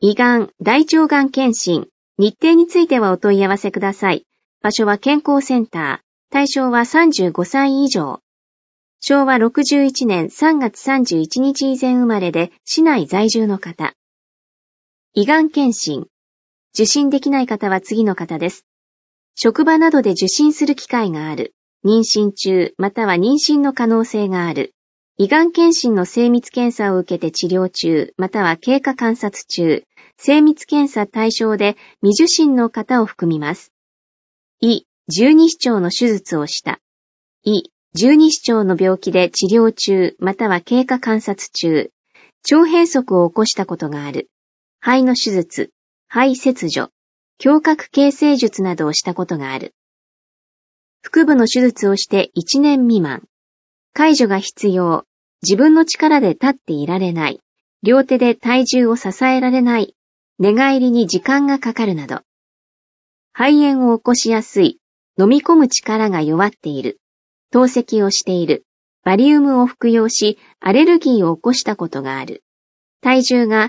胃がん、大腸がん検診、日程についてはお問い合わせください。場所は健康センター。対象は35歳以上。昭和61年3月31日以前生まれで市内在住の方。胃がん検診。受診できない方は次の方です。職場などで受診する機会がある。妊娠中または妊娠の可能性がある。胃がん検診の精密検査を受けて治療中または経過観察中。精密検査対象で未受診の方を含みます。胃、十二指腸の手術をした。胃、十二指腸の病気で治療中または経過観察中。腸閉塞を起こしたことがある。肺の手術、肺切除、胸郭形成術などをしたことがある。腹部の手術をして1年未満。介助が必要。自分の力で立っていられない。両手で体重を支えられない。寝返りに時間がかかるなど。肺炎を起こしやすい。飲み込む力が弱っている。透析をしている。バリウムを服用し、アレルギーを起こしたことがある。体重が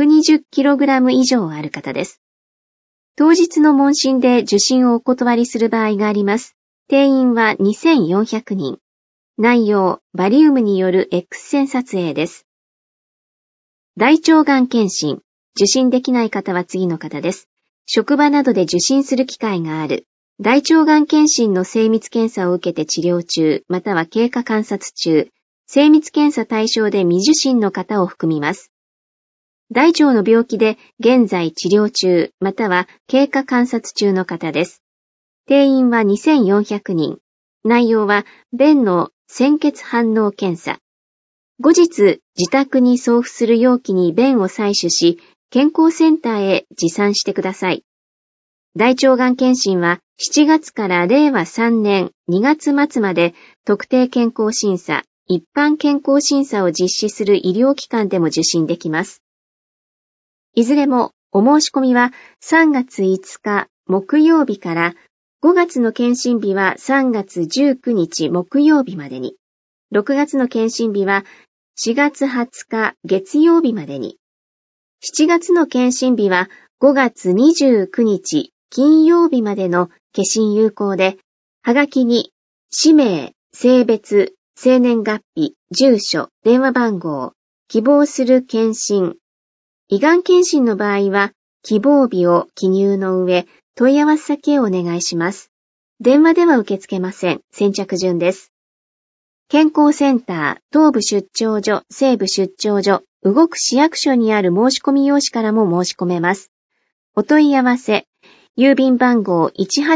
120kg 以上ある方です。当日の問診で受診をお断りする場合があります。定員は2400人。内容、バリウムによる X 線撮影です。大腸がん検診。受診できない方は次の方です。職場などで受診する機会がある。大腸がん検診の精密検査を受けて治療中、または経過観察中。精密検査対象で未受診の方を含みます。大腸の病気で現在治療中、または経過観察中の方です。定員は2400人。内容は便の鮮血反応検査。後日、自宅に送付する容器に便を採取し、健康センターへ持参してください。大腸がん検診は7月から令和3年2月末まで特定健康審査、一般健康審査を実施する医療機関でも受診できます。いずれもお申し込みは3月5日木曜日から5月の検診日は3月19日木曜日までに、6月の検診日は4月20日月曜日までに、7月の検診日は5月29日金曜日までの消診有効で、はがきに氏名、性別、生年月日、住所、電話番号、希望する検診、胃がん検診の場合は希望日を記入の上、問い合わせ先へお願いします。電話では受け付けません。先着順です。健康センター、東部出張所、西部出張所、動く市役所にある申し込み用紙からも申し込めます。お問い合わせ、郵便番号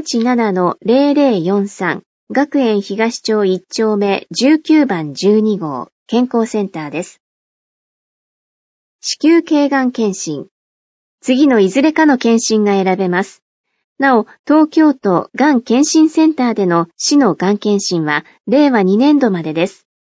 187-0043、学園東町1丁目19番12号、健康センターです。子宮頸がん検診。次のいずれかの検診が選べます。なお、東京都がん検診センターでの市のがん検診は令和2年度までです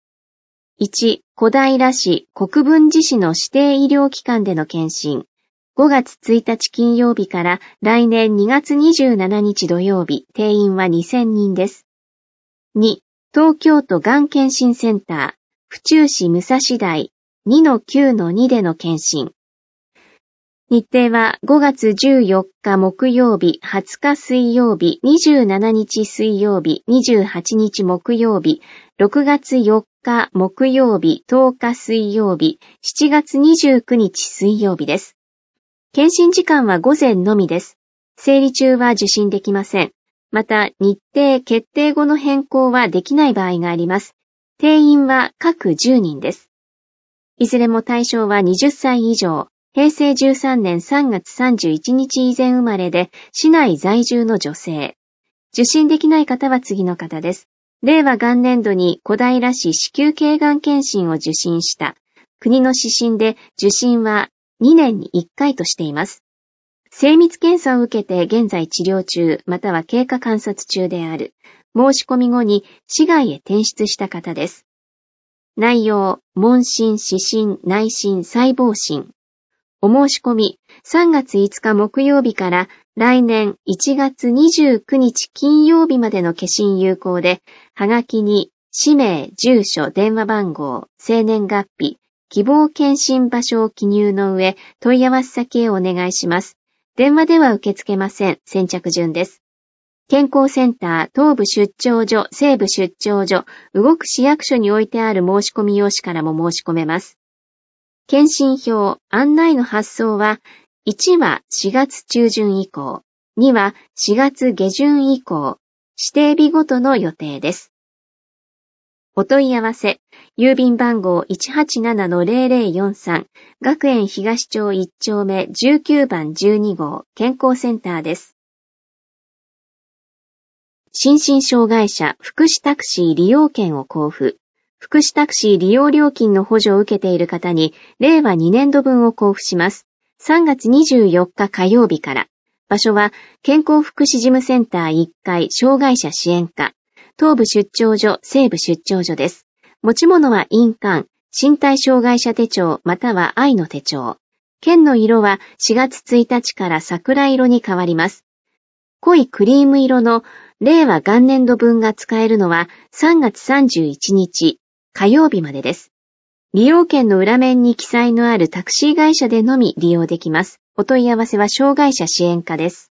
。1、小平市国分寺市の指定医療機関での検診。5月1日金曜日から来年2月27日土曜日、定員は2000人です。2、東京都がん検診センター、府中市武蔵台 2-9-2 での検診。日程は5月14日木曜日、20日水曜日、27日水曜日、28日木曜日、6月4日木曜日、10日水曜日、7月29日水曜日です。検診時間は午前のみです。生理中は受診できません。また、日程決定後の変更はできない場合があります。定員は各10人です。いずれも対象は20歳以上。平成13年3月31日以前生まれで、市内在住の女性。受診できない方は次の方です。令和元年度に小平市子宮頸がん検診を受診した。国の指針で受診は2年に1回としています。精密検査を受けて現在治療中、または経過観察中である。申し込み後に市外へ転出した方です。内容、問診、指針、内診、細胞診。お申し込み、3月5日木曜日から来年1月29日金曜日までの消診有効で、はがきに氏名、住所、電話番号、生年月日、 希望検診場所を記入の上、問い合わせ先へお願いします。電話では受け付けません。先着順です。健康センター、東部出張所、西部出張所、動く市役所に置いてある申し込み用紙からも申し込めます。検診票、案内の発送は、1は4月中旬以降、2は4月下旬以降、指定日ごとの予定です。お問い合わせ、郵便番号 187-0043、学園東町1丁目19番12号、健康センターです。心身障害者福祉タクシー利用券を交付。福祉タクシー利用料金の補助を受けている方に、令和2年度分を交付します。3月24日火曜日から。場所は、健康福祉事務センター1階障害者支援課。東部出張所、西部出張所です。持ち物は印鑑、身体障害者手帳または愛の手帳。券の色は4月1日から桜色に変わります。濃いクリーム色の令和元年度分が使えるのは3月31日火曜日までです。利用券の裏面に記載のあるタクシー会社でのみ利用できます。お問い合わせは障害者支援課です。